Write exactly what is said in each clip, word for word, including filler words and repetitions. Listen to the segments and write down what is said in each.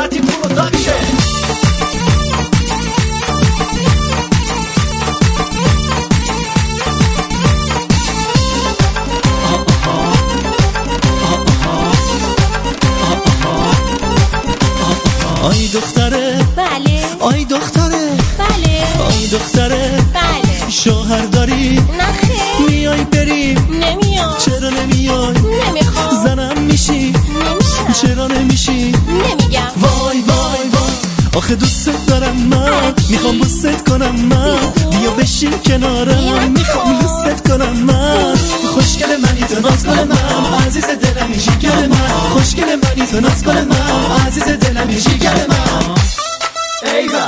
نصرتی پروداکشن. آی دختره بله. آی دختره بله. آی دختره بله. شوهر داری؟ نخیر. میای بریم؟ نمیام. چرا نمیای؟ نمیخوام. زنم میشی؟ نمیشم. چرا نمیشی؟ نمیگم. وای وای وای آخه دوست دارم من، میخوام بوست کنم من، بیا بشین کنارم، میخوام دوست کنم من. خوشگل منی تو ناز کن من، عزیز دلمی جیگر من، خوشگل منی تو ناز کن من، عزیز دلمی جیگر من. ایوه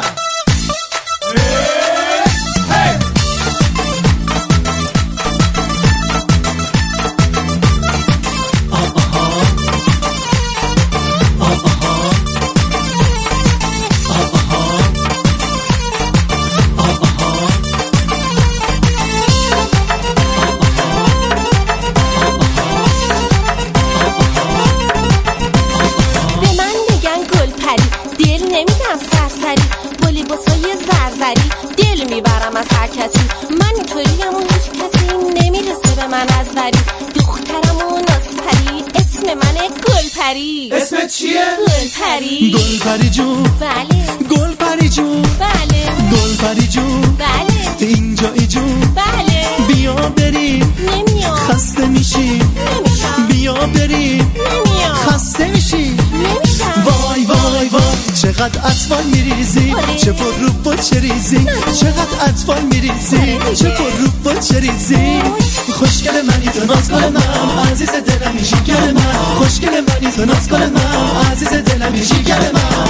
دل میبرم از هر کسی، من اینطوریم و هیچ کسی نمیرسه به من از وری. دخترم و نازپری، اسم منه گلپری. اسمت چیه؟ گلپری. گلپری جون. بله. گلپری جون. بله. گلپری جون. بله. اینجایی جون. بله. بیا بریم. نمیام. خسته میشی؟ نمیشم. بیا بریم. نمیام. خسته میشی؟ نمیشم. وای وای وای چقدر اطفال میریزی، چه پر رو با چه ریزی، چقدر اطفال میریزی، چه پر رو با چه ریزی. خوشگل منی تو ناز کن من، عزیز دلمی جیگر من، خوشگل منی تو ناز کن من، عزیز دلمی جیگر من.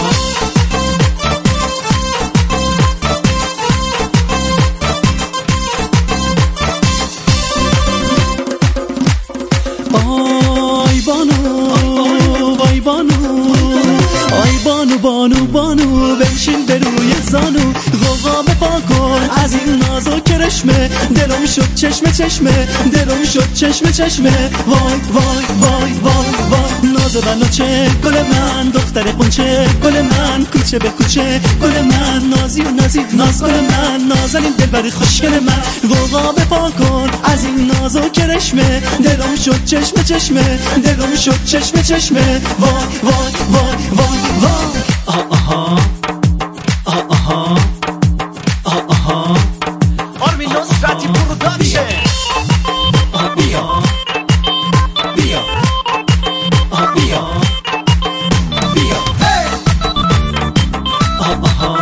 آی بانو وای بانو آی بانو بانو بانو بنشین به روی زانو، غوغا بپا کن از این ناز و کرشمه، دلم شد چشمه چشمه، دلم شد چشمه چشمه. وای وای وای وای وای ناز بنا چه گل من، دختر قنچه گل من، کوچه به کوچه گل من، نازی و نازی ناز گل من، نازنین دلبر خوشگل من. غوغا بپا کن از این ناز و کرشمه، دلم شد چشمه چشمه، دلم شد چشمه چشمه. وای وای وای وای وای آه آها آه آها آه آها آرمین نصرتی پروداکشن. بیا بیا آه بیا بیا آه آها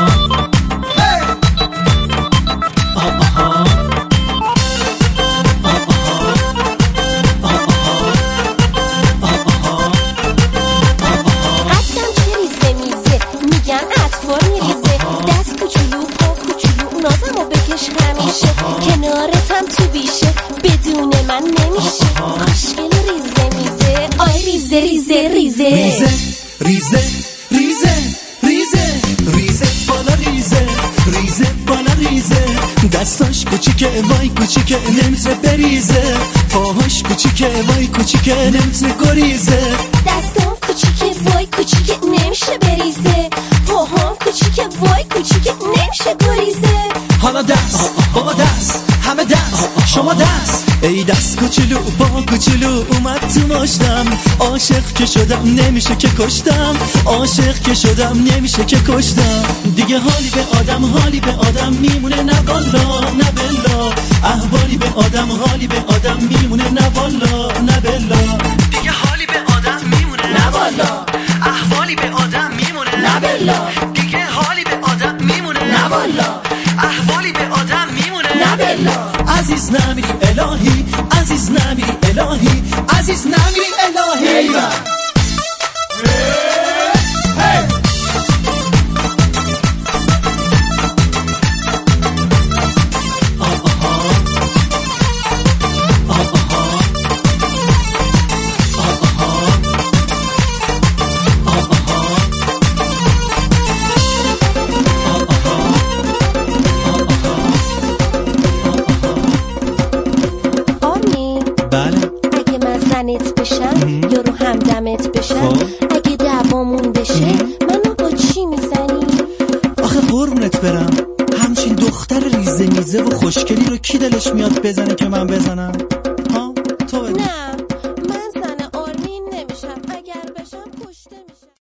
کنارتم تو بیشه، بدون من نمیشه. خوشگل ریزه میزه، آی ریزه ریزه ریزه ریزه ریزه ریزه ریزه ریزه بالا ریزه ریزه بالا ریزه. دستاش کوچیکه وای کوچیکه نمیشه بریزه، پاهاش کوچیکه وای کوچیکه نمیشه گریزه. دستام کوچیکه وای کوچیکه نمیشه بریزه، پاهام کوچیکه وای کوچیکه نمیشه گریزه. حالا دست بابا دست همه دست شما دست، ای دست کوچولو با کوچولو اومد تو ماشتم، عاشق که شدم نمیشه که کشتم، عاشق که شدم نمیشه که کشتم. دیگه حالی به آدم حالی به آدم میمونه نه والا نه بلا، احوالی به آدم حالی به آدم میمونه نه والا نه بلا. دیگه حالی به آدم میمونه نه والا، احوالی به آدم میمونه نه بلا، دیگه حالی به آدم میمونه نه والا، احوالی به آدم میمونه نه بلا. عزیز نمیری الهی، عزیز نمیری الهی، عزیز نمیری الهی. بشم یا رو همدمت بشم، اگه دعوامون بشه منو دلش میاد بزنه که من بزنم؟ ها تو بده. نه